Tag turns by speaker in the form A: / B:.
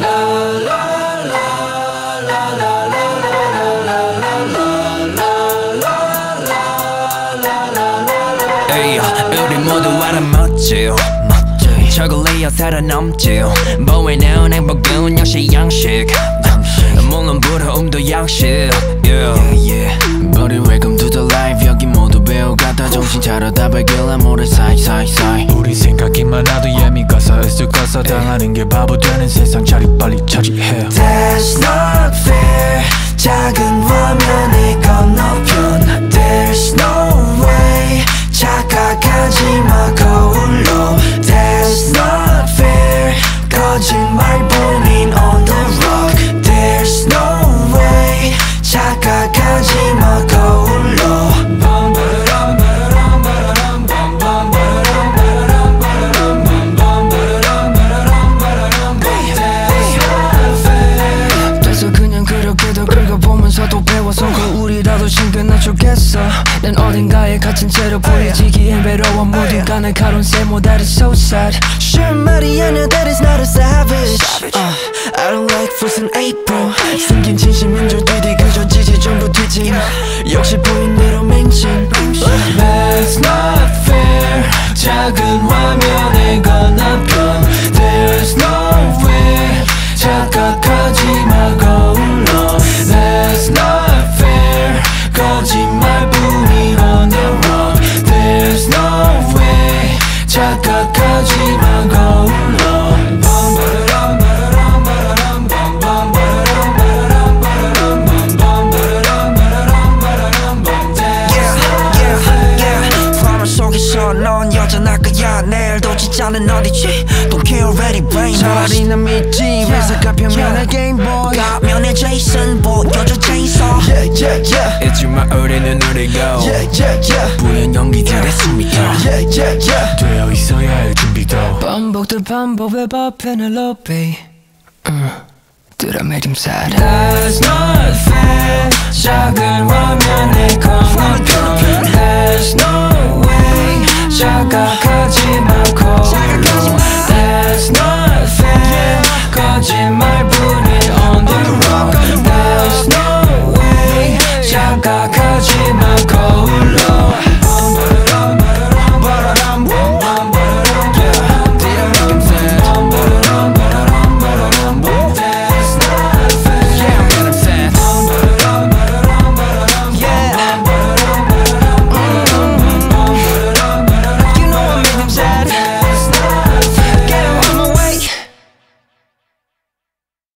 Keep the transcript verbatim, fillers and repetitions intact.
A: 우리 모두 알아맞지 저걸리어 살아남지 보이는 행복은 역시 양식 물론 부러움도 양식 yeah. yeah. But welcome to the life 여기 모두 배워가다 정신 차려 다 발견해 모래 사이사이사이
B: 우리 생각이 많아도 예미가 서있을 거서 당하는 게 바보 되는 세상 차리 빨리 처리해
C: That's not fair 작은 화면의 건너편 There's no way 착각하지마 거울로 That's not fair 거짓말뿐인 on the rock There's no way 착각하지마 거울로
A: 돼서 그냥 그렇게도 긁어보면서도 배워서 거울이라도 신겨나 좋겠어 난 어딘가에 갇힌 채로 보이지기엔 외로워 모두가 날카로운 세모 That is so sad
C: Sure 말이 아니야 that is not a savage uh, I don't like fruits in April 생긴 진심인 줄 뒤뒤 그저 지지 전부 뒤짐 역시 보인 대로 맹신
B: That's not fair 작은 화면의 건너편 There's no way 착각하지마 거울로 That's not fair 거짓말뿐인 on the rock There's no way 착각하지마 거울로
C: 넌 여전할 거야 내일도 진짜는 어디지 Don't care already brain 차라리 난 믿지 회사가 표면의 gameboy 가면의 Jason 보여줘 chainsaw Yeah yeah yeah
A: 잊지마 우리는 우리고
C: Yeah yeah yeah
A: 부연 연기들의 숨이 터
C: Yeah yeah yeah
B: 되어 있어야 할 준비도
A: 반복된 반복의 밥 페넬로페 Did I make him sad? That's not fair 작은 화면의 건너편 There's no way 착각하지 마 거울로 That's not